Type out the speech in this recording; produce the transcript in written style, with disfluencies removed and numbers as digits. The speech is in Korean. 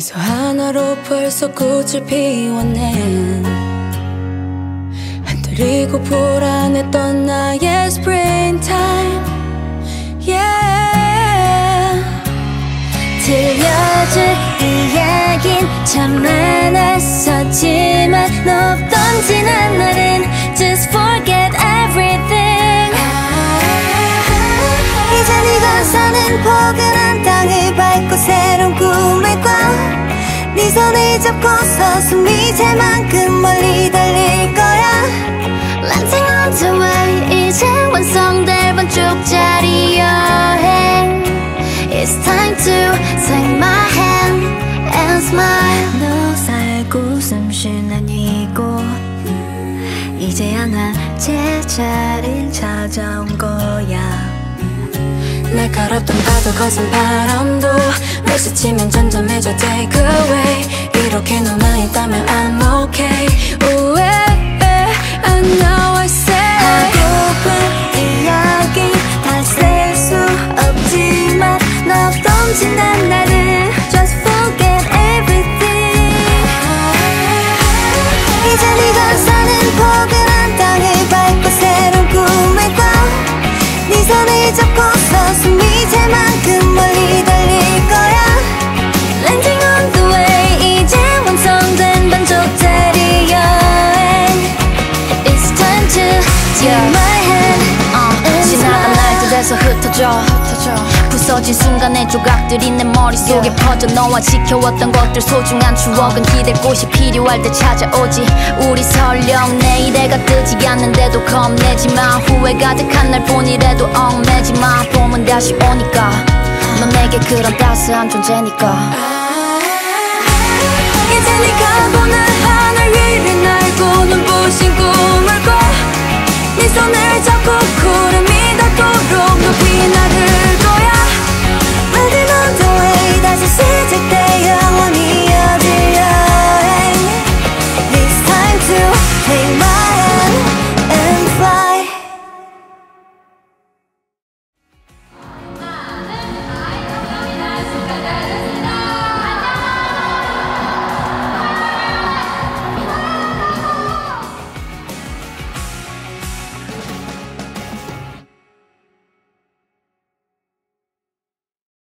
미소 하나로 벌써 꽃을 피웠네. 한들이고 불안했던 나의 springtime, yeah. 들려줄 이야긴 참 많았었지만 너 없던 지난 날은 just forget everything. 이제 네가 사는 포근한 땅을 밟고 새로운 꿈을 꿔. 네 손을 잡고서 숨이 찰 만큼 멀리 달릴 거야. Landing on the way, 이제 완성될 반쪽짜리 여행. It's time to take my hand and smile. 너 살고 숨쉬는 이곳, 이제야 난 제자리를 찾아온 거야. 날카롭던 파도 거센 바람도 날 스치면 점점해져 take away. 이렇게 너만 있다면 I'm okay. Ooh, I know I say. 하고픈 이야기 다 셀 수 없지만 너 없던 지난 날은 just forget everything. 이제 네가 사는 포근한 땅을 밟고 새로운 꿈을 꿔. 네 손을 잡고서 숨이 찰 만큼 멀리 달릴 거야. Landing on the way, 이제 완성된 반쪽짜리 여행. It's time to take my hand and 지나간 날들에서 흩어져 부서진 순간의 조각들이 내 머릿속에 퍼져. 너와 지켜왔던 것들 소중한 추억은 기댈 곳이 필요할 때 찾아오지. 우리 설령 내일해가 뜨지 않는데도 겁내지마. 후회 가득한 날뿐이라도 얽매지마. 봄은 다시 오니까 넌 내게 그런 따스한 존재니까. 이제 네가 보는 하늘 위를 날고 눈부신 꿈을 꿔. 네 손을 잡고 구름이 닿도록 높이 나를 거야. Landing on the way, 다시 시작돼 영원히 어딜 여행. It's time to take my